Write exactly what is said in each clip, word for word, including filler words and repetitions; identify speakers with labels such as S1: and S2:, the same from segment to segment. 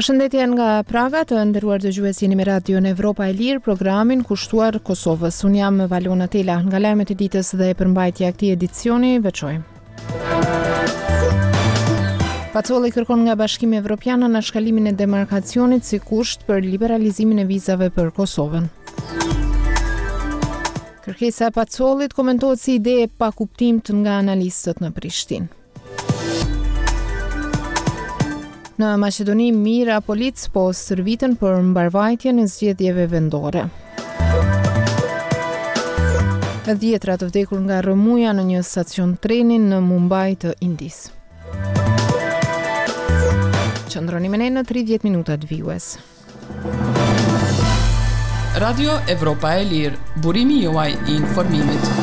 S1: Përshëndetje nga Praga, të nderuar dëgjues, jeni me Radion Evropa e Lirë, programin kushtuar Kosovës. Unë jam Valona Tela, nga lajmet e ditës dhe përmbajtja e këtij edicioni veçojmë. Pacolli kërkon nga Bashkimi Evropian anashkalimin e demarkacionit si kusht për liberalizimin e vizave për Kosovën. Kërkesa e Pacollit komentohet si ide e pa kuptimt nga analistët në Prishtinë. Në Maqedoni, mira polic po stërviten për mbarvajtjen e zgjedhjeve vendore. Dhjetra të vdekur nga rrëmuja në një stacion treni në Mumbai të Indisë. Qëndroni me ne në tridhjetë minutat vijues.
S2: Radio Evropa e Lirë, burimi juaj i informimit.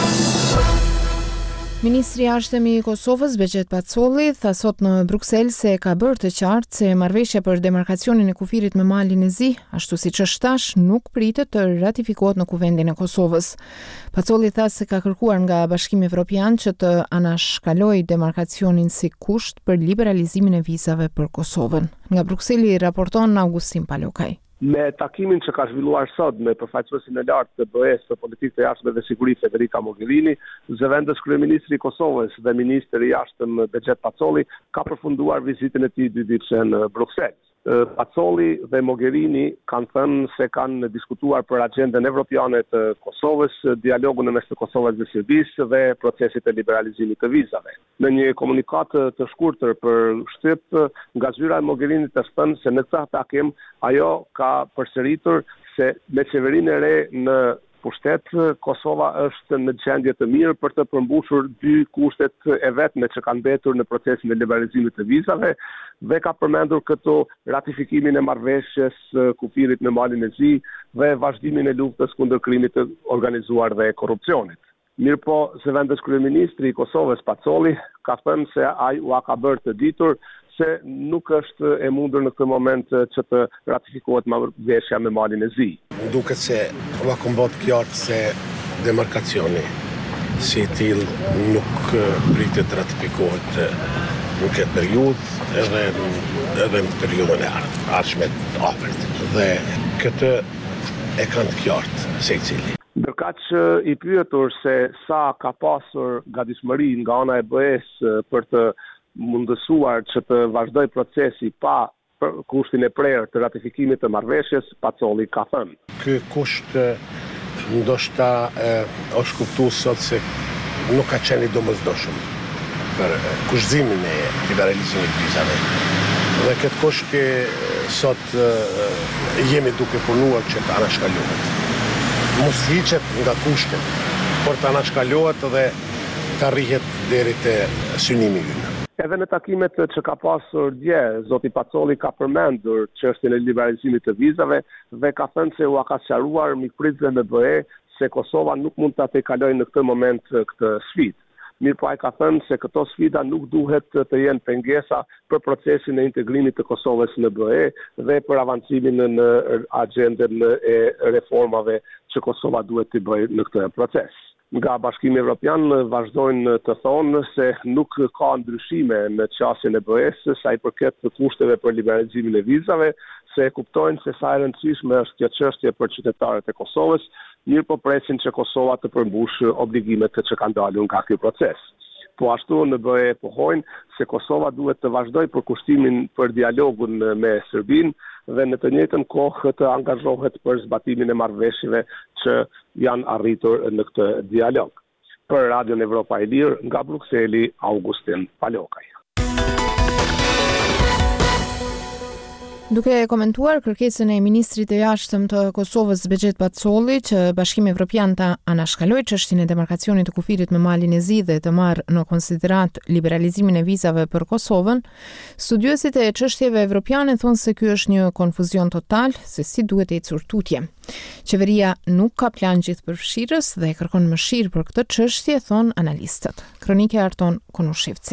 S1: Ministri i Jashtëm i Kosovës, Begjet Pacolli, tha sot në Bruksel se ka bërë të qartë se marrëveshja për demarkacionin e kufirit me malin e Zi, ashtu siç është tash, nuk pritet të ratifikohet në Kuvendin e Kosovës. Pacolli tha se ka kërkuar nga Bashkimi Evropian që të anashkalojë demarkacionin si kusht për liberalizimin e vizave për Kosovën. Nga Brukseli raporton Augustin Palokaj.
S3: Me takimin që ka zhvilluar sot me përfaqësuesin e lartë të B E S të politikë të jashtme dhe siguri Federica Mogherini, zëvendës kryeministri i Kosovës dhe ministri i jashtëm Begjet Pacolli ka përfunduar vizitën e tij dy ditëshe në Bruksel. Pacolli dhe Mogherini kanë thënë se kanë diskutuar për agjendën evropiane të Kosovës, dialogun në mes të Kosovës dhe Serbisë dhe procesit e liberalizimit të vizave. Në një komunikat të shkurtër për shtyp, nga zyra e Mogherinit është thënë se në këtë takim ajo ka përsëritur se me qeverinë e re në pushtet, Kosova është në gjendje të mirë për të përmbushur dy kushtet e vetme që kanë mbetur në procesin e liberalizimit të vizave dhe ka përmendur këto ratifikimin e marrëveshjes kufirit me malin e Zi dhe vazhdimin e luftës kundër krimit të organizuar dhe korrupsionit. Mirëpo, zëvendës kryeministri i Kosovës Pacolli ka thënë se ai u ka bërë të ditur se nuk është e mundur në këtë moment që të ratifikohet marrëveshja me malin e Zi.
S4: Më duket se u ka bërë qartë se demarkacioni si till nuk pritet të ratifikohet në këtë periudhë edhe edhe në periudhën e ardhshme të afërt. Dhe këtë e kanë të qartë secili.
S3: Ndërkaq i pyetur se sa ka pasur gatishmëri nga ana e B E S për të mundësuar që të vazhdoj procesi pa kushtin e prerë të ratifikimit të marrëveshjes, Pacolli ka thënë.
S4: Ky kusht ndoshta është kuptuar sot se nuk ka qenë i domosdoshëm për kushtzimin e liberalizimit të vizave. Dhe këtë kusht që sot jemi duke punuar që të anashkalohet. Mos hiqet nga kushtet, por të anashkalohet dhe të arrihet deri te synimi ynë.
S3: Edhe në takimet që ka pasur dje, zoti Pacolli ka përmendur çështjen e liberalizimit të vizave dhe ka thënë se u ka sqaruar mikpritëve me B E se Kosova nuk mund ta tejkalojë në këtë moment këtë sfidë. Mirë po ai ka thënë se këto sfida nuk duhet të jenë pengesa për procesin e integrimit të Kosovës në B E dhe për avancimin në agjendën e reformave që Kosova duhet të bëjë në këtë proces. Nga Bashkimi Evropian vazhdojnë të thonë se nuk ka ndryshime në qasjen e B E S sa i përket të kushteve për liberalizimin e vizave, se e kuptojnë se sa e rëndësishme është kjo çështje për qytetarët e Kosovës, mirë po presin që Kosova të përmbushë obligimet që kanë dalur nga ky proces. Po ashtu në B E pohojnë se Kosova duhet të vazhdojë për kushtimin për dialogun me Serbinë dhe në të njëjtën kohë të angazhohet për zbatimin e marrëveshjeve që janë arritur në këtë dialog. Për Radion Evropa e Lirë, nga Brukseli, Augustin Palokaj.
S1: Duke komentuar kërkesën e ministrit të jashtëm të Kosovës Begjet Pacolli që Bashkimi Evropian ta anashkalojë çështjen e demarkacionit të kufirit me malin e Zi dhe të marrë në konsiderat liberalizimin e vizave për Kosovën, studiuesit e çështjeve evropiane thonë se ky është një konfuzion total se si duhet ecur tutje. Qeveria nuk ka plan gjithëpërfshirës dhe kërkon mëshirë për këtë çështje, thon analistët. Kronike Arton Konushevcit.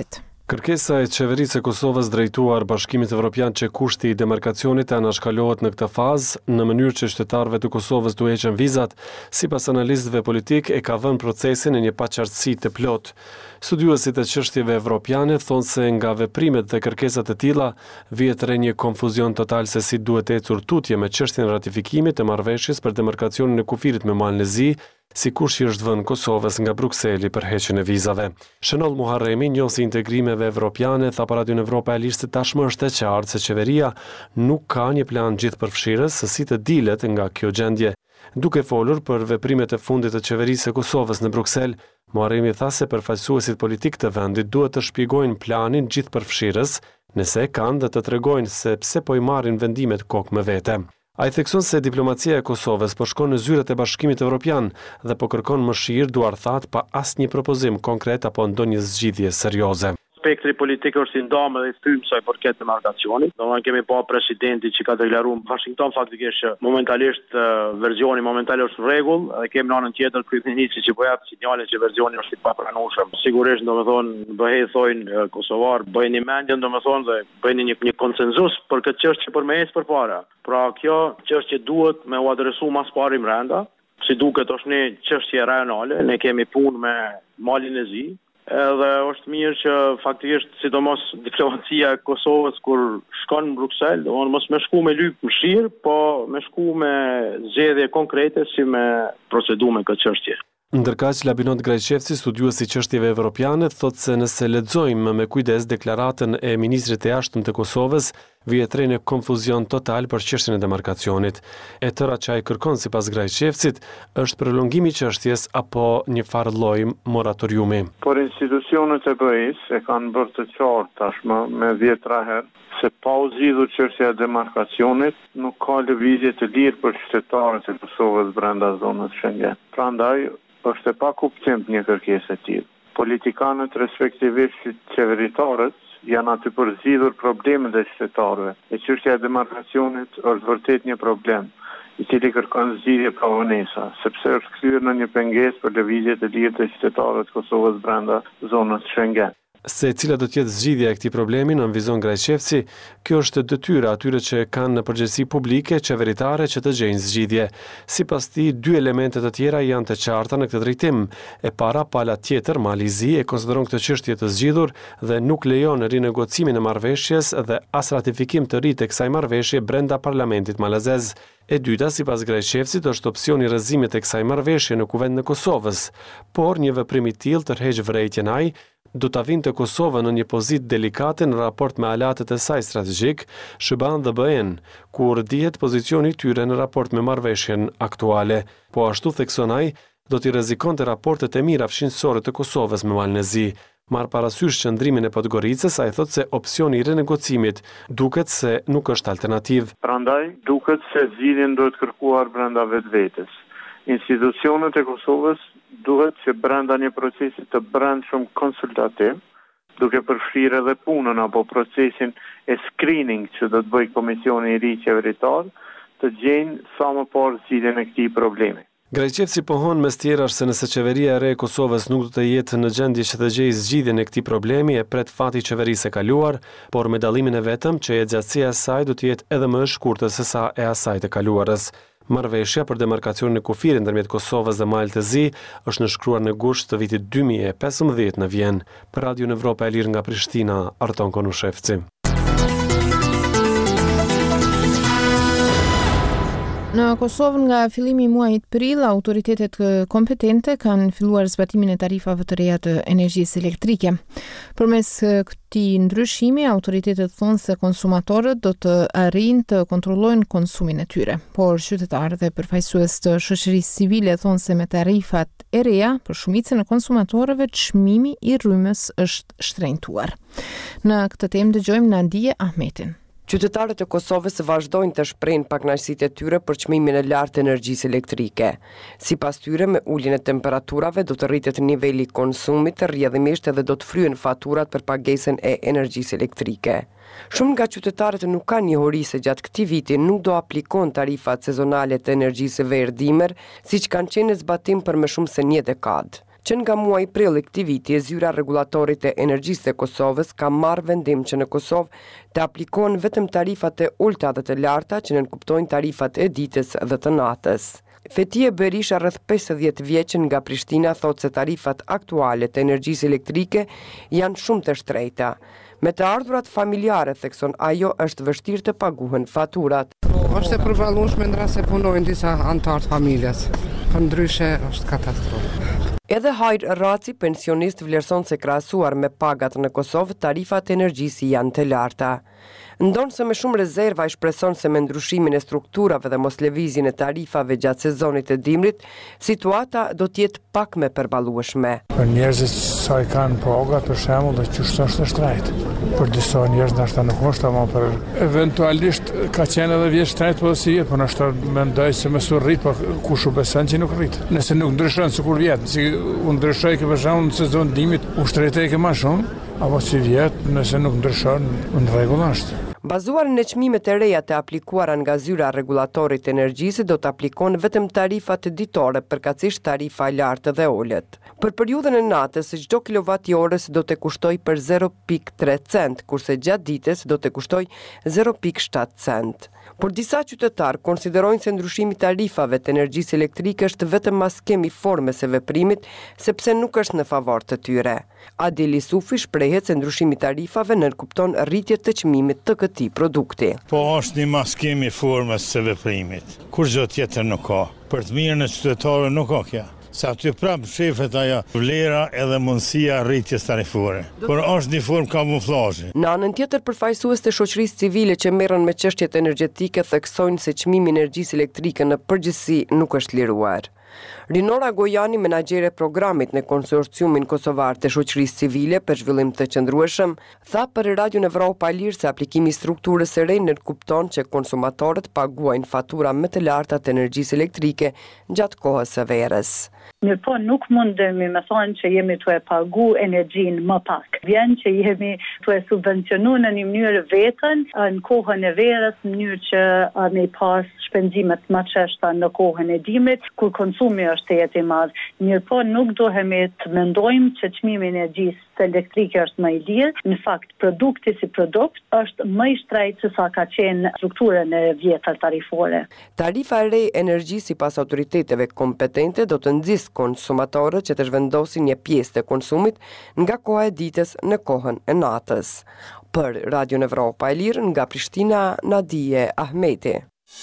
S5: Kërkesa e qeverisë së Kosovës drejtuar Bashkimit Evropian që kushti i demarkacionit të anashkalohet në këtë fazë në mënyrë që qytetarëve të Kosovës të heqen vizat, sipas analistëve politik e ka vënë procesin në një paqartësi të plot. Studiuesit e çështjeve evropiane thonë se nga veprimet dhe kërkesat e tilla vjet re një konfuzion total se si duhet ecur tutje me çështjen e ratifikimit të marrëveshjes për demarkacionin e kufirit me Malin e Zi, sikur që është vënë Kosovës nga Brukseli për heqjen e vizave. Shënoll Muharremi, njohësi integrimeve evropiane, tha para Radion Evropa e Lirë se tashmë është e qartë se qeveria nuk ka një plan gjithëpërfshirës se si të dilet nga kjo gjendje. Duke folur për veprimet e fundit të qeverisë së Kosovës në Bruksel, Muharremi tha se përfaqësuesit politik të vendit duhet të shpjegojnë planin gjithëpërfshirës, nëse kanë dhe të tregojnë se pse po i marrin vendimet kokë me vete. Ai thekson se diplomacia e Kosovës po shkon në zyrat e Bashkimit Evropian dhe po kërkon mëshirë duarthat pa asnjë propozim konkret apo ndonjë zgjidhje serioze.
S6: Spektri politik është i ndamë dhe i thym sa i përket demarkacionit. Domethënë kemi pa presidenti që ka deklaruar Washington faktikisht që momentalisht uh, versioni momentale është në rregull dhe kemi në anën tjetër kryeministri që po jap sinjale që versioni është i papranueshëm. Sigurisht domethënë bëhej thojnë uh, kosovar bëjnë mendjen domethënë dhe bëjnë një, një konsenzus për këtë çështje për me ecë përpara. Pra kjo çështje duhet me u adresu mas pari mrenda, si duket është një çështje rajonale, ne kemi punë me Malin e Zi. Edhe është mirë që faktikisht sidomos diplomacia e Kosovës kur shkon në Bruksel, domthonë mos më shku me lyp mëshirë, po më shku me zgjedhje konkrete si me procedu me këtë çështje.
S5: Ndërkaq Labinot Grajqevci, studiuesi i çështjeve evropiane, thotë se nëse lexojmë me kujdes deklaratën e ministrit të jashtëm të Kosovës, vihet re në konfuzion total për çështjen e demarkacionit. E tëra që ai kërkon sipas Grajqevcit është prolongimi i çështjes apo një farë lloj moratoriumi.
S7: Por institucionet e B E-s e kanë bërë të qartë tashmë me dhjetra herë se pa u zgjidhur çështja e demarkacionit nuk ka lëvizje të lirë për qytetarët e Kosovës brenda zonës Schengen. Prandaj është e pa kuptim një kërkesë e tillë. Politikanët respektivisht qeveritarët janë aty për zgjidhur problemet e qytetarëve. E çështja e demarkacionit është vërtet një problem, i cili kërkon zgjidhje pa vonesa, sepse është kthyer në një pengesë për lëvizje të lirë të qytetarëve të Kosovës brenda zonës Schengen.
S5: Se cila do të jetë zgjidhja e këtij problemi në vizon Grajqevci, kjo është detyra atyre që kanë në përgjegjësi publike qeveritare që të gjejnë zgjidhje. Sipas tij, dy elemente të tjera janë të qarta në këtë drejtim. E para, pala tjetër, Mali i Zi e konsideron këtë çështje të zgjidhur dhe nuk lejon rinegocimin e marrëveshjes dhe as ratifikim të ri të kësaj marrëveshje brenda parlamentit malazez. E dyta, sipas Grajqevcit, është opsioni i rrëzimit të kësaj marrëveshje në kuvend në Kosovës, por një veprim i tillë tërheq vërejtjen ai do ta vinte Kosovën në një pozitë delikate në raport me aleatët e saj strategjik, S B A dhe B E-n, kur dihet pozicioni i tyre në raport me marrëveshjen aktuale. Po ashtu thekson ai, do t'i rrezikonte raportet e mira fshinësore të Kosovës me Malin e Zi. Marr parasysh qëndrimin e Podgoricës, ai thotë se opsioni i renegocimit duket se nuk është alternativë.
S7: Prandaj duket se zgjidhjen duhet kërkuar brenda vetvetes. Institucionet e Kosovës duhet që brenda një procesi të brendshëm konsultativ, duke përfshirë edhe punën apo procesin e screening që do të bëjë komisioni i ri qeveritar, të gjejnë sa më parë zgjidhjen e këtij problemi.
S5: Grajqevci pohon mes tjerash se nëse qeveria e re e Kosovës nuk do të jetë në gjendje që të gjejë zgjidhjen e këtij problemi, e pret fati i qeverisë së kaluar, por me dallimin e vetëm që e gjatësia e saj do të jetë edhe më e shkurtër se sa e asaj të kaluarës. Marrëveshja për demarkacionin e kufirit ndërmjet Kosovës dhe Malit të Zi është nënshkruar në gusht të vitit dy mijë e pesëmbëdhjetë në Vjen. Për Radion Evropa e Lirë nga Prishtina, Arton Konushevci.
S1: Në Kosovë nga fillimi i muajit prill, autoritetet kompetente kanë filluar zbatimin e tarifave të reja të energjisë elektrike. Përmes këtij ndryshimi, autoritetet thonë se konsumatorët do të arrijnë të kontrollojnë konsumin e tyre, por qytetarët dhe përfaqësues të shoqërisë civile thonë se me tarifat e reja, për shumicën e konsumatorëve çmimi i rrymës është shtrenjtuar. Në këtë temë dëgjojmë Nadije Ahmetin.
S8: Qytetarët e Kosovës vazhdojnë të shprehin pakënaqësitë e tyre për çmimin e lartë të energjisë elektrike. Sipas tyre, me uljen e temperaturave do të rritet niveli i konsumit të rrjedhimisht edhe do të fryen faturat për pagesën e energjisë elektrike. Shumë nga qytetarët nuk kanë njohuri se gjatë këtij viti nuk do aplikojnë tarifat sezonale të energjisë verdimër, siç kanë qenë në zbatim për më shumë se një dekadë. që nga muaji prill i këtij viti zyra rregullatorit të energjisë të Kosovës ka marrë vendim që në Kosovë të aplikohen vetëm tarifat e ulta dhe të larta që nënkuptojnë tarifat e ditës dhe të natës. Fetije Berisha, rreth pesëdhjetë vjeçën nga Prishtina, thotë se tarifat aktuale të energjisë elektrike janë shumë të shtrenjta. Me të ardhurat familjare, thekson ajo, është vështirë të paguhen faturat.
S9: Është e përballueshme ndra se punojnë disa anëtar të familjes. Përndryshe është katastrofë.
S8: Edhe Hajr Raci, pensionist, vlerëson se krahasuar me pagat në Kosovë, tarifat e energjisë janë të larta. Ndonë se me shumë rezerva i shpreson se me ndryshimin e strukturave dhe mos lëvizjen e tarifave gjatë sezonit të dimrit, situata do t'jetë pak me përballueshme.
S10: Për njerëzit sa i kanë pagat, për shembull, dhe çështë është shtrenjtë. Për disa njerëz ndoshta nuk është, ama për eventualisht ka qenë edhe vjet shtrenjtë po si, po ndoshta mendoj se më su rrit, po kush u beson që nuk rrit. Nëse nuk ndryshon sikur vjet, si u ndryshoi që për shembull në sezon dimit ushtretej ke më shumë, apo si vjet, nëse nuk ndryshon, në rregull është.
S8: Bazuar në çmimet e reja të aplikuara nga zyra rregullatorit të energjisë, do të aplikon vetëm tarifat ditore, përkatësisht tarifa e lartë dhe ulët. Për periudhën e natës, çdo kilovati orës do të kushtoj për zero pikë tre cent, kurse gjatë ditës do të kushtoj zero pikë shtatë cent. Por disa qytetarë konsiderojnë se ndryshimi i tarifave të energjisë elektrike është vetëm maskemi forme së veprimit, sepse nuk është në favor të tyre. Adeli Sufi shprehet se ndryshimi i tarifave nënkupton rritje të çmimit të këtij produkti.
S11: Po është një maskemi forme së veprimit. Kur gjë tjetër nuk ka. Për të mirën e qytetarëve nuk ka kjo. Sa aty prapë shefet ajo vlera edhe mundësia rritjes tarifore. Por është një formë kamuflazhi.
S8: Në anën tjetër, përfaqësues të shoqërisë civile që merren me çështjet energjetike theksojnë se çmimi i energjisë elektrike në përgjithësi nuk është liruar. Rinora Gojani, menaxhere e programit në konsorciumin kosovar të shoqërisë civile për zhvillim të qëndrueshëm, tha për Radion Evropa e Lirë se aplikimi i strukturës së re nënkupton që konsumatorët paguajnë fatura më të larta të energjisë elektrike gjatë kohës së verës.
S12: Mirë po, nuk mundemi me thonë që jemi të e pagu energjin më pak. Vjen që jemi të e subvencionu në një mënyrë vetën në kohën e verës, në mënyrë që me pas shpenzimet më qeshta në kohën e dimrit, kur konsumi është të jetë i madh. Mirë po, nuk dohemi të mendojmë që çmimi i energjisë elektrike është më i lirë. Në fakt, produkti si produkt është më i shtrejtë se sa ka qenë strukturën e vjetër tarifore.
S8: Tarifa e re e energjisë sipas autoriteteve kompetente do të nxjisë konsumatorët që të zhvendosin një pjesë të konsumit nga koha e ditës në kohën e natës. Për Radion Evropa e Lirë, nga Prishtina, Nadije Ahmeti.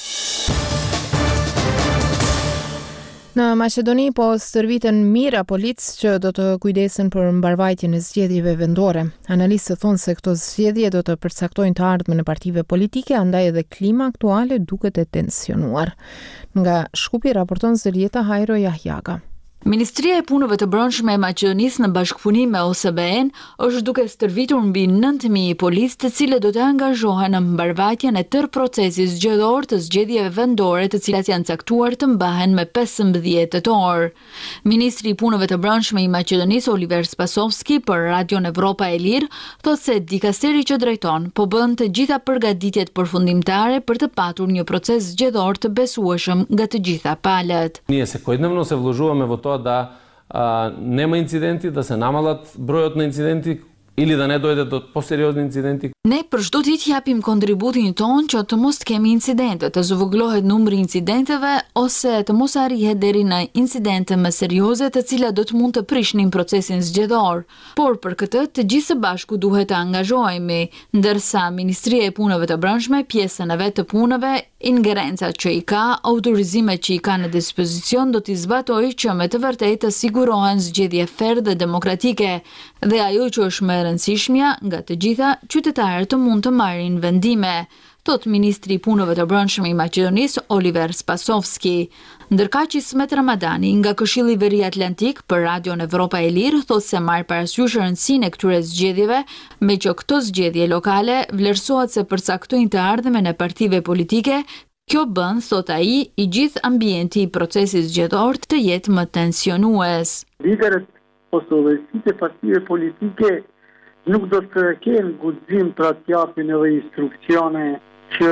S1: Në Maqedoni po stërviten mira policë që do të kujdesen për mbarvajtjen e zgjedhjeve vendore. Analistët thonë se këto zgjedhje do të përcaktojnë të ardhmen e partive politike, andaj edhe klima aktuale duket e tensionuar. Nga Shkupi raporton Zërieta Hajro Jahjaga.
S13: Ministria e Punëve të Brendshme e Maqedonisë në bashkëpunim me O S B E-n është duke stërvitur mbi nëntë mijë policë të cilët do të angazhohen në mbarvajtjen e tërë procesit zgjedhor të zgjedhjeve vendore, të cilat janë caktuar të mbahen me pesëmbëdhjetë tetor. Ministri i Punëve të Brendshme i Maqedonisë Oliver Spasovski për Radion Evropa e Lirë thotë se dikasteri që drejton po bën të gjitha përgatitjet përfundimtare për të patur një proces zgjedhor të besueshëm nga të gjitha palët.
S14: Ние секојдневно се вложуваме во тоа да а, нема инциденти, да се намалат бројот на инциденти ili da ne dojde do poseriozни incidenti.
S13: Ne për çdo ditë japim kontributin ton që të mos kemi incidente, të zëvogëlohet numri i incidenteve ose të mos arrihet deri në incidente më serioze të cilat do të mund të prishnin procesin zgjedhor. Por për këtë të gjithë së bashku duhet të angazhohemi, ndërsa Ministria e Punëve të Brendshme pjesën e vet të punëve, ingerencat që i ka, autorizimet që i ka në dispozicion do t'i zbatojë që me të vërtetë të sigurohen zgjedhje fair dhe demokratike, dhe ajo që është më e rëndësishmja nga të gjitha qytetarët të mund të marrin vendime, thot Ministri i Punëve të Brendshme i Maqedonisë Oliver Spasovski. Ndërkaq Ismet Ramadani nga Këshilli Veri Atlantik për Radion Evropa e Lirë thotë se marr parasysh rëndësinë e këtyre zgjedhjeve, me që këto zgjedhje lokale vlerësohet se përcaktojnë të ardhmen e partive politike. Kjo bën, thot ai, i gjithë ambienti i procesit zgjedhor të jetë më tensionues.
S15: Liderët Kosovës, si të partive politike nuk do të kenë guxim për të japin edhe instruksione që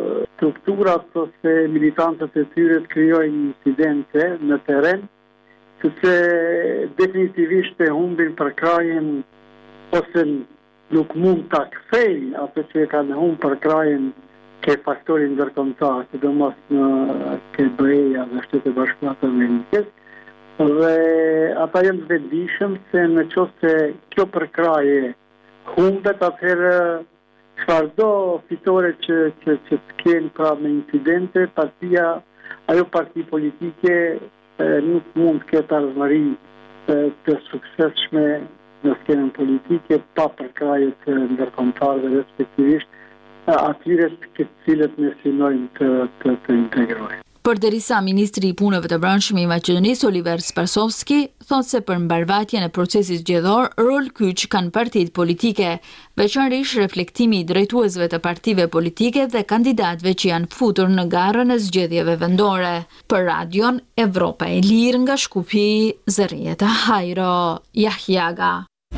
S15: strukturat ose militantët e tyre të krijojnë incidente në terren sepse definitivisht e humbin për krajen ose nuk mund ta kthejnë atë që e kanë humbur për krajen ke faktorin ndërkombëtar, sidomos në ke B E-ja dhe Shtetet e Bashkuara të Amerikës. Dhe ata janë të vetëdijshëm se në qoftë se kjo përkraje humbet, atëherë çfarëdo fitore që që që të kenë pra me incidente, partia, ajo parti politike e, nuk mund të ketë ardhmëri të suksesshme në skenën politike pa përkrajet ndërkombëtare, respektivisht atyre të cilët ne synojmë të, të, të integrojnë.
S13: Përderisa ministri i punëve të brendshme i Maqedonisë Oliver Sparsovski thotë se për mbarvajtjen e procesit zgjedhor rol kyç kanë partitë politike, veçanërisht reflektimi i drejtuesve të partive politike dhe kandidatëve që janë futur në garën e zgjedhjeve vendore. Për Radion Evropa e Lirë nga Shkupi, Zërieta Hajro, Jahjaga.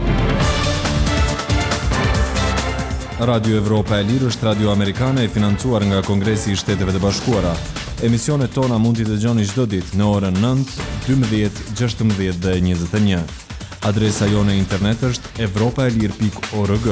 S16: Radio Evropa e Lirë është radio amerikane e financuar nga Kongresi i Shteteve të Bashkuara. Emisionet tona mund t'i dëgjoni çdo ditë në orën nëntë, dymbëdhjetë, gjashtëmbëdhjetë dhe njëzet e një. Adresa jone internet është evropaelir pikë org.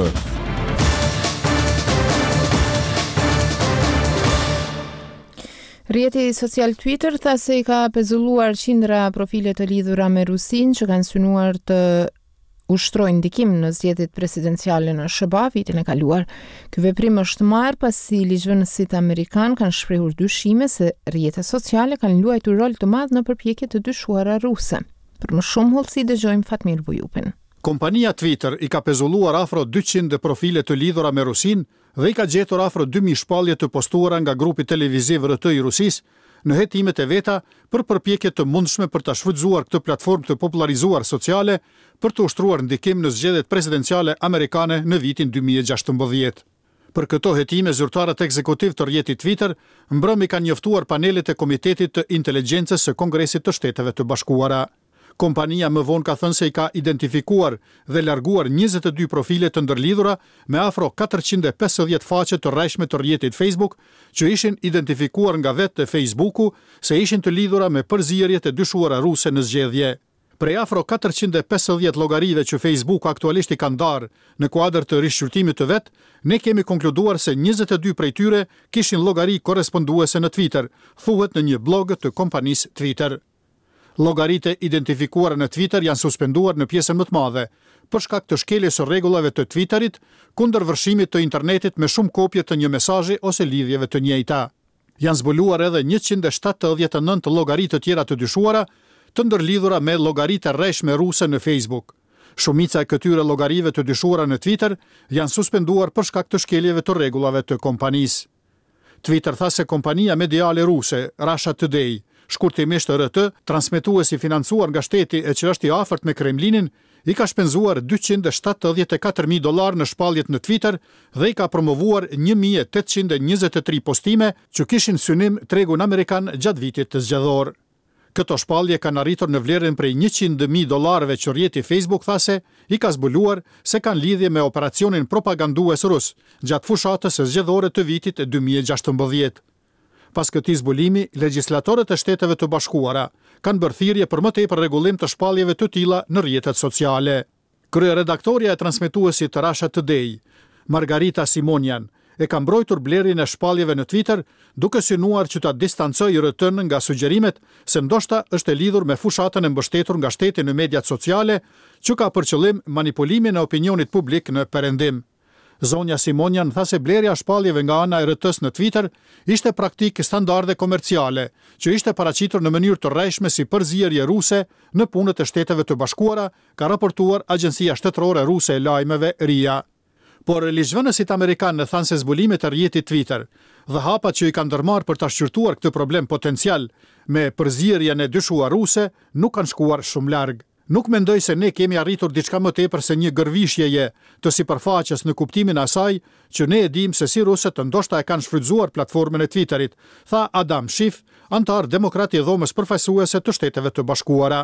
S1: Rrjeti social Twitter tha se i ka pezulluar qindra profile të lidhura me Rusinë që kanë synuar të ushtrojnë ndikim në zgjedhjet presidenciale në S B A vitin e kaluar. Ky veprim është marrë pasi ligjvënësit amerikan kanë shprehur dyshime se rrjetet sociale kanë luajtur rol të madh në përpjekjet të dyshuara ruse. Për më shumë hollësi dëgjojmë Fatmir Bujupin.
S17: Kompania Twitter i ka pezulluar afro dyqind profile të lidhura me Rusinë dhe i ka gjetur afro dy mijë shpallje të postuara nga grupi televiziv R T i Rusisë në hetimet e veta për përpjekje të mundshme për ta shfrytzuar këtë platformë të popularizuar sociale për të ushtruar ndikim në zgjedhjet presidenciale amerikane në vitin dy mijë e gjashtëmbëdhjetë. Për këto hetime, zyrtarët ekzekutiv të rrjetit Twitter mbrëmi kanë njoftuar panelet e Komitetit të Inteligjencës së Kongresit të Shteteve të Bashkuara. Kompania më vonë ka thënë se i ka identifikuar dhe larguar njëzet e dy profile të ndërlidhura me afro katërqind e pesëdhjetë faqe të rrejshme të rrjetit Facebook, që ishin identifikuar nga vetë Facebooku se ishin të lidhura me përzierjet e dyshuara ruse në zgjedhje. Prej afro katërqind e pesëdhjetë llogarive që Facebook aktualisht i ka ndarë në kuadër të rishqyrtimit të vet, ne kemi konkluduar se njëzet e dy prej tyre kishin llogari korresponduese në Twitter, thuhet në një blog të kompanisë Twitter. Llogaritë identifikuara në Twitter janë suspenduar në pjesën më të madhe për shkak të shkeljes së rregullave të Twitterit kundër vërshimit të internetit me shumë kopje të një mesazhi ose lidhjeve të njëjta. Janë zbuluar edhe njëqind e shtatëdhjetë e nëntë llogari të tjera të dyshuara, të ndërlidhura me llogaritë rreshme ruse në Facebook. Shumica e këtyre llogarive të dyshuara në Twitter janë suspenduar për shkak të shkeljeve të rregullave të kompanisë. Twitter tha se kompania mediale ruse, Russia Today, shkurtimisht R T, transmetuesi financuar nga shteti e që është i afërt me Kremlinin, i ka shpenzuar dyqind e shtatëdhjetë e katër mijë dollar në shpalljet në Twitter dhe i ka promovuar një mijë e tetëqind e njëzet e tri postime që kishin synim tregun amerikan gjatë vitit të zgjedhor. Këto shpallje kanë arritur në vlerën prej njëqind mijë dollarëve që rrjeti Facebook thase i ka zbuluar se kanë lidhje me operacionin propagandues rus gjatë fushatës së zgjedhore të vitit dy mijë e gjashtëmbëdhjetë. Pas këtij zbulimi, legjislatorët e Shteteve të Bashkuara kanë bërë thirrje për më tepër rregullim të shpalljeve të tilla në rrjetet sociale. Kryeredaktoria e transmetuesit të Russia Today, Margarita Simonian, e ka mbrojtur blerjen e shpalljeve në Twitter, duke synuar që ta distancojë R T-n nga sugjerimet se ndoshta është e lidhur me fushatën e mbështetur nga shteti në mediat sociale, që ka për qëllim manipulimin e opinionit publik në perëndim. Zonja Simonian tha se blerja shpalljeve nga ana e R T-s në Twitter ishte praktikë standarde komerciale, që ishte paraqitur në mënyrë të rrejshme si përzierje ruse në punët e Shteteve të Bashkuara, ka raportuar Agjencia Shtetërore Ruse e Lajmeve R I A. Por ligjvënësit amerikanë thanë se zbulimet e rrjetit Twitter dhe hapat që i kanë ndërmarrë për ta shqyrtuar këtë problem potencial me përzierjen e dyshuar ruse nuk kanë shkuar shumë larg. Nuk mendoj se ne kemi arritur diçka më tepër se një gërvishjeje të sipërfaqes në kuptimin e asaj që ne e dim se si rusët ndoshta e kanë shfrytzuar platformën e Twitterit, tha Adam Schiff, antar demokrat i dhomës përfaqësuese të Shteteve të Bashkuara.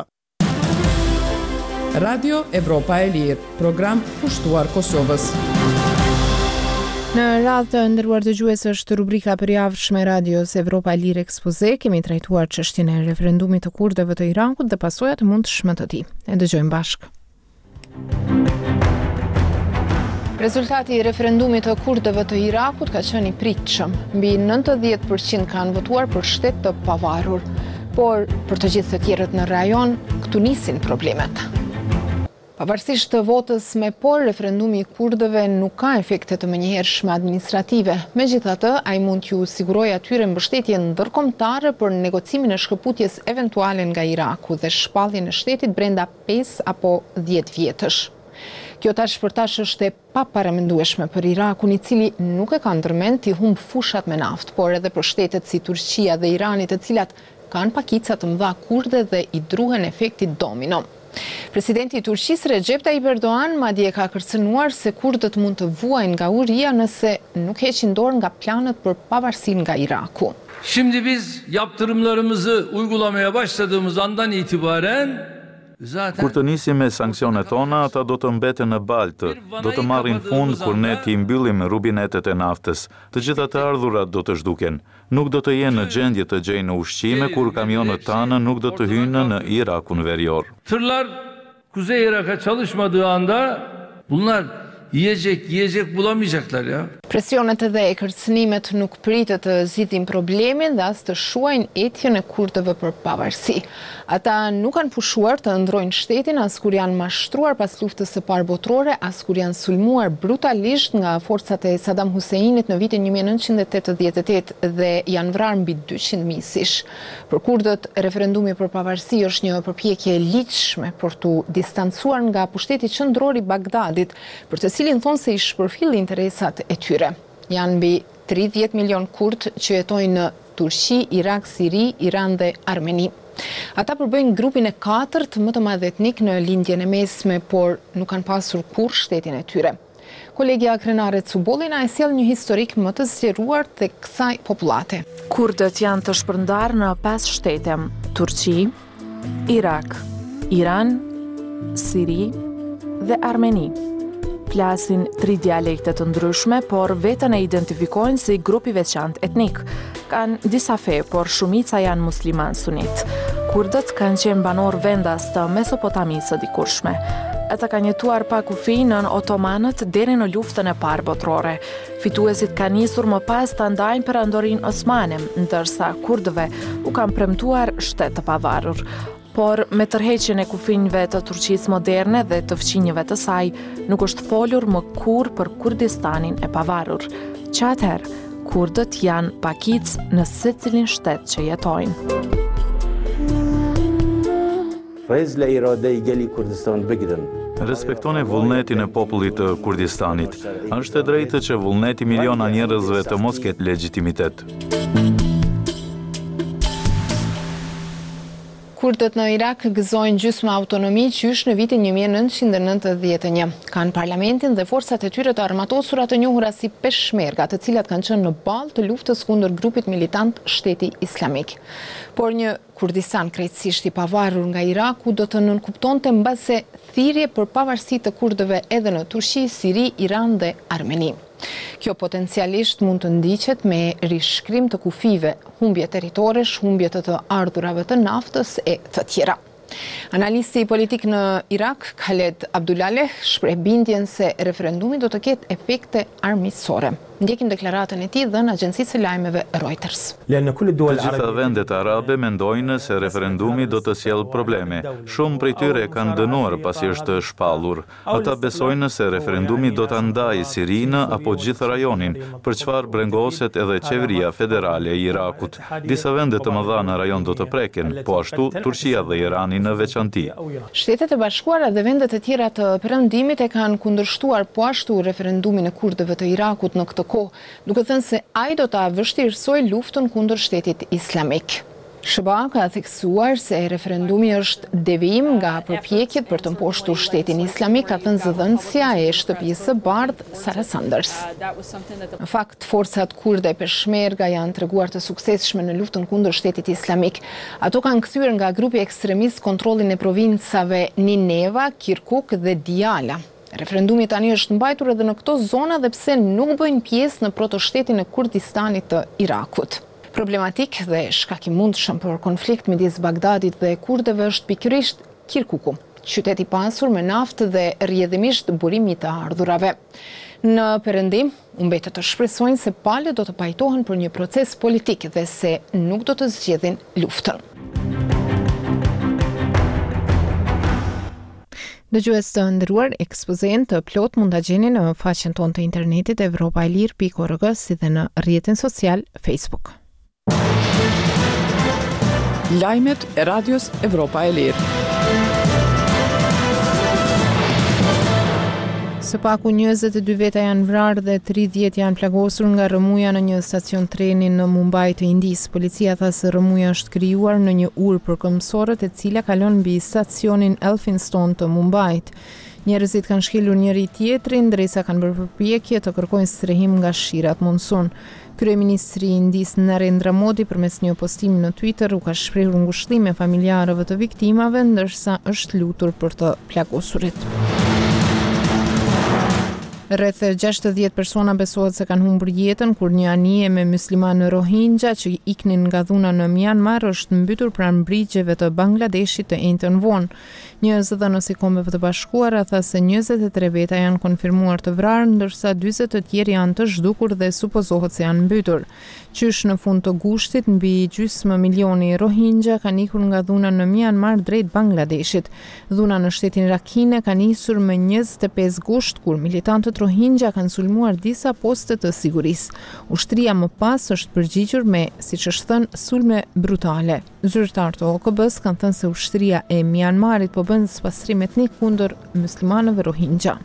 S2: Radio Evropa e Lirë, program pushtuar Kosovës.
S1: Në radhë të nderuar dëgjues është rubrika përjavshme e radios Evropa e Lirë Ekspoze. Kemi trajtuar çështjen e referendumit të kurdëve të Irakut dhe pasojat e mundshme të tij. E dëgjojmë bashkë. Rezultati i referendumit të kurdëve të Irakut ka qenë i pritshëm. Mbi nëntëdhjetë përqind kanë votuar për shtet të pavarur, por për të gjithë të tjerët në rajon, këtu nisin problemet. Pavarësisht të votës me por, referendumi i kurdëve nuk ka efekte të menjëhershme administrative. Megjithatë, ai mund t'ju sigurojë atyre mbështetje ndërkombëtare për negocimin e shkëputjes eventuale nga Iraku dhe shpalljen e shtetit brenda pesë apo dhjetë vjetësh. Kjo tash për tash është e paparamendueshme për Irakun, i cili nuk e ka ndërmend t'i humb fushat me naftë, por edhe për shtetet si Turqia dhe Irani, të cilat kanë pakica të mëdha kurde dhe i druhen efektit domino. Presidenti i Turqisë Recep Tayyip Erdogan madje ka kërcënuar se kurdët mund të vuajnë nga uria nëse nuk heqin dorë nga planet për pavarësinë nga Iraku.
S18: Şimdi biz yaptırımlarımızı uygulamaya başladığımız andan itibaren
S19: Kur të nisim me sanksionet tona, ata do të mbeten në baltë, do të marrin fund kur ne t'i mbyllim rubinetet e naftës. Të gjitha të ardhurat do të zhduken. Nuk do të jenë në gjendje të gjejnë ushqime kur kamionët tanë nuk do të hynë në Irakun verior.
S18: Tırlar Kuzey Irak'a çalışmadığı anda bunlar yiyecek yiyecek bulamayacaklar ya.
S1: Presionet dhe e kërcënimet nuk pritet të zgjidhin problemin dhe as të shuajnë etjen e kurdëve për pavarësi. Ata nuk kanë pushuar të ndrojnë shtetin as kur janë mashtruar pas luftës së parë botërore, as kur janë sulmuar brutalisht nga forcat e Saddam Huseinit në vitin një mijë e nëntëqind e tetëdhjetë e tetë dhe janë vrarë mbi dyqind mijësish. Për kurdët, referendumi për pavarësi është një përpjekje e ligjshme për t'u distancuar nga pushteti qendror i Bagdadit, për të cilin thonë se i shpërfill interesat e tyre. Janë mbi tridhjetë milion kurd që jetojnë në Turqi, Irak, Siri, Iran dhe Armeni. Ata përbëjnë grupin e katërt më të madh etnik në lindjen e mesme, por nuk kanë pasur kurrë shtetin e tyre. Kolegja Krenare Cubolli na e sjell një historik më të zgjeruar të kësaj popullate.
S20: Kurdët janë të shpërndarë në pesë shtete: Turqi, Irak, Iran, Siri dhe Armeni. Flasin tri dialekte të ndryshme, por vetën e identifikojnë si grup i veçantë etnik. Kanë disa fe, por shumica janë musliman sunit. Kurdët kanë qenë banor vendas të Mesopotamisë së dikurshme. Ata kanë jetuar pa kufi nën otomanët deri në luftën e parë botërore. Fituesit kanë nisur më pas të ndajnë perandorinë osmane, ndërsa kurdëve u kanë premtuar shtet të pavarur. Por me tërheqjen e kufinjve të Turqisë moderne dhe të fqinjeve të saj, nuk është folur më kur për Kurdistanin e pavarur. Që atëherë, kurdët janë pakic në secilin shtet që jetojnë.
S19: Respektoni vullnetin e popullit të Kurdistanit. Është e drejtë që vullneti miliona njerëzve të mos ketë legjitimitet.
S1: Kurdët në Irak gëzojnë gjysmë autonomi qysh në vitin një mijë e nëntëqind e nëntëdhjetë e një. Kanë parlamentin dhe forcat e tyre të armatosura të njohura si peshmerga, të cilat kanë qenë në balë të luftës kundër grupit militant Shteti Islamik. Por një Kurdistan krejtësisht i pavarur nga Iraku do të nënkuptonte mbase thirrje për pavarësi të kurdëve edhe në Turqi, Siri, Iran dhe Armeni. Kjo potencialisht mund të ndiqet me rishkrim të kufive, humbje territoresh, humbje të të ardhurave të naftës e të tjera. Analisti politik në Irak, Khaled Abdullaleh, shpreh bindjen se referendumi do të ketë efekte armiqësore. Ndjekim deklaratën e tij dhënë agjencisë së lajmeve Reuters.
S19: Të gjitha vendet arabe mendojnë se referendumi do të sjellë probleme. Shumë prej tyre kanë dënuar pasi është shpallur. Ata besojnë se referendumi do ta ndajë Sirinë apo gjithë rajonin, për çfarë brengoset edhe qeveria federale e Irakut. Disa vende të mëdha në rajon do të preken, po ashtu Turqia dhe Irani në veçanti.
S1: Shtetet e Bashkuara dhe vendet e tjera të Perëndimit e kanë kundërshtuar po ashtu referendumin e kurdëve të Irakut në këtë kohë, duke thënë se ai do ta vështirësojë luftën kundër Shtetit Islamik. Shëba ka theksuar se referendumi është devijim nga përpjekjet për të mposhtur Shtetin Islamik, ka thënë zëdhënësja e shtëpisë së bardhë Sara Sanders. Në fakt, forcat kurde peshmerga janë treguar të suksesshme në luftën kundër Shtetit Islamik. Ato kanë kthyer nga grupi ekstremist kontrollin e provincave Nineva, Kirkuk dhe Diyala. Referendumi tani është mbajtur edhe në këto zona dhe pse nuk bëjnë pjesë në protoshtetin e Kurdistanit të Irakut. Problematik dhe shkak i mundshëm për konflikt midis Bagdadit dhe kurdëve është pikërisht Kirkuku, qytet i pasur me naftë dhe rrjedhimisht burimi të ardhurave. Në perëndim, u mbetet të shpresojnë se palët do të pajtohen për një proces politik dhe se nuk do të zgjedhin luftën. Dëgjues të nderuar, ekspozen të plot mund ta gjeni në faqen tonë të internetit evropaelir pikë org si dhe në rrjetin social Facebook.
S2: Lajmet e Radios Evropa e Lirë.
S1: Së paku njëzet e dy veta janë vrarë dhe tridhjetë janë plagosur nga rëmuja në një stacion treni në Mumbai të Indisë. Policia tha se rëmuja është krijuar në një urë për këmbësorët e cila kalon mbi stacionin Elphinstone të Mumbait. Njerëzit kanë shkelur njëri tjetrin ndërsa kanë bërë përpjekje të kërkojnë strehim nga shirat monsun. Kryeministri i Indisë Narendra Modi përmes një postimi në Twitter u ka shprehur ngushëllime familjarëve të viktimave ndërsa është lutur për të plagosurit. Rreth gjashtëdhjetë persona besohet se kanë humbur jetën kur një anije me muslimanë Rohingya që iknin nga dhuna në Myanmar është mbytur pranë brigjeve të Bangladeshit të njëjtën vonë. Një zëdhënës i Kombeve të Bashkuara tha se njëzet e tre veta janë konfirmuar të vrarë, ndërsa dyzet të tjerë janë të zhdukur dhe supozohet se janë mbytur. Qysh në fund të gushtit, mbi gjysmë milioni Rohingya kanë ikur nga dhuna në Myanmar drejt Bangladeshit. Dhuna në shtetin Rakhine ka nisur me njëzet e pesë gusht kur militantët Rohingya kanë sulmuar disa poste të sigurisë. Ushtria më pas është përgjigjur me, siç është thënë, sulme brutale. Zyrtarët e O K B-s kanë thënë se ushtria e Myanmarit po bën spastrim etnik kundër muslimanëve Rohingya.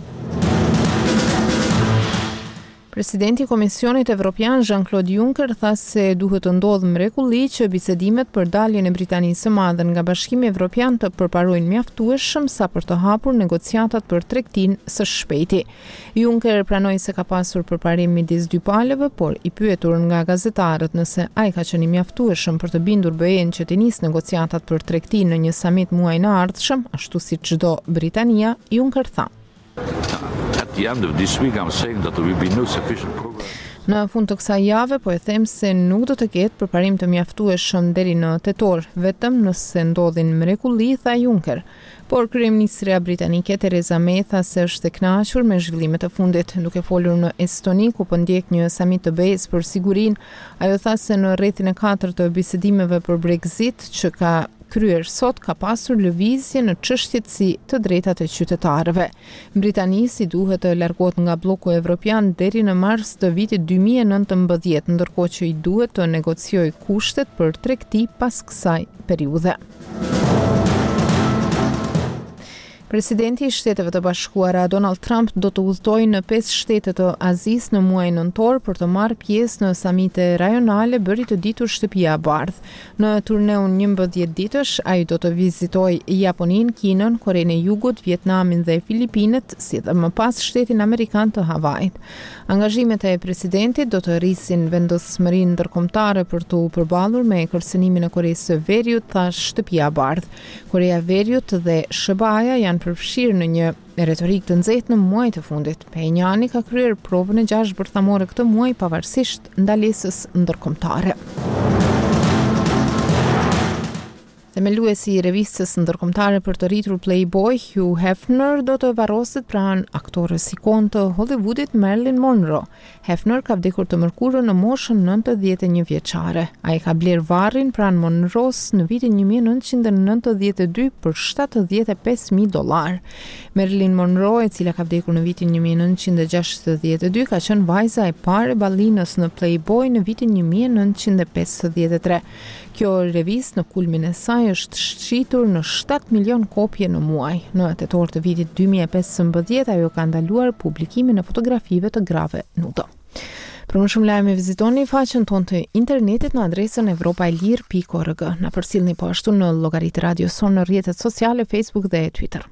S1: Presidenti i Komisionit Evropian Jean-Claude Juncker tha se duhet të ndodhë mrekulli që bisedimet për daljen e Britanisë së Madhe nga Bashkimi Evropian të përparojnë mjaftueshëm sa për të hapur negociatat për tregtinë së shpejti. Juncker pranoi se ka pasur përparim midis dy palëve, por i pyetur nga gazetarët nëse ai ka qenë i mjaftueshëm për të bindur B E-n që të nisë negociatat për tregtinë në një samit muajin e ardhshëm, ashtu si çdo Britania, Juncker tha.
S21: At the end of this week I'm saying that there will be no sufficient progress.
S1: Në fund të kësaj jave po e them se nuk do të ketë përparim të mjaftueshëm deri në tetor, vetëm nëse ndodhin mrekulli, tha Juncker. Por kryeministria britanike Theresa May tha se është e kënaqur me zhvillimet e fundit. Duke folur në Estoni ku po ndjek një samit të B E S për sigurinë, ajo tha se në rrethin e katërt të bisedimeve për Brexit që ka kryer sot ka pasur lëvizje në çështjet si të drejtat e qytetarëve. Britanisë duhet të largohet nga bloku evropian deri në mars të vitit dy mijë e nëntëmbëdhjetë, ndërkohë që i duhet të negociojë kushtet për tregti pas kësaj periudhe. Presidenti i Shteteve të Bashkuara Donald Trump do të udhtojë në pesë shtete të Azisë në muajin nëntor për të marrë pjesë në samite rajonale bëri të ditur Shtëpia e Bardhë. Në turneun njëmbëdhjetë ditësh, ai do të vizitojë Japoninë, Kinën, Korenë e Jugut, Vietnamin dhe Filipinet, si dhe më pas shtetin amerikan të Havajit. Angazhimet e presidentit do të rrisin vendosmërinë ndërkombëtare për të u përballur me kërcënimin e Koreasë së Veriut, tha Shtëpia e Bardhë. Korea e Veriut dhe S B A-ja janë përfshirë në një retorik të nxehtë në muajt e fundit. Pyongyang ka kryer provën e gjashtë bërthamore këtë muaj pavarësisht ndalesës ndërkombëtare. Themeluesi i revistës ndërkombëtare për të rritur Playboy, Hugh Hefner, do të varroset pranë aktores ikon të Hollywoodit Marilyn Monroe. Hefner ka vdekur të mërkurën në moshën nëntëdhjetë e një vjeçare. Ai ka bler varrin pranë Monroes në vitin një mijë e nëntëqind e nëntëdhjetë e dy për shtatëdhjetë e pesë mijë dollar. Marilyn Monroe, e cila ka vdekur në vitin një mijë e nëntëqind e gjashtëdhjetë e dy, ka qenë vajza e parë e ballinës në Playboy në vitin një mijë e nëntëqind e pesëdhjetë e tre. Kjo revistë në kulmin e saj është shqitur në shtatë milion kopje në muaj. Në tetor të vitit dy mijë e pesëmbëdhjetë ajo ka ndaluar publikimin e fotografive të grave nudo. Për më shumë lajme vizitoni faqen tonë të internetit në adresën evropaelir pikë org. Na përcjellni po ashtu në llogaritë Radio Son në rrjetet sociale Facebook dhe Twitter.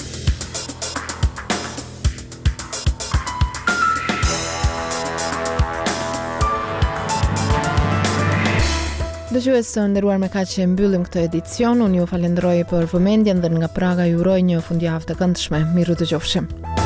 S1: Dëgjues të nderuar, me kaq që mbyllim këtë edicion, unë ju falenderoj për vëmendjen dhe nga Praga ju uroj një fundjavë të këndshme. Miru dëgjofshim.